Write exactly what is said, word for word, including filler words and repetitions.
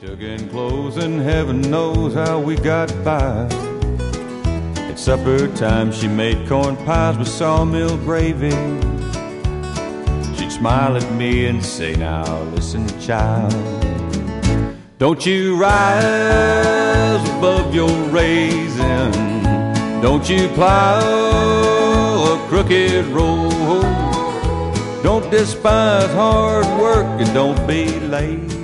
Took in clothes and heaven knows how we got by. At supper time she made corn pies with sawmill gravy. She'd smile at me and say, now listen child, don't you rise above your raising, don't you plow a crooked road, don't despise hard work and don't be lazy.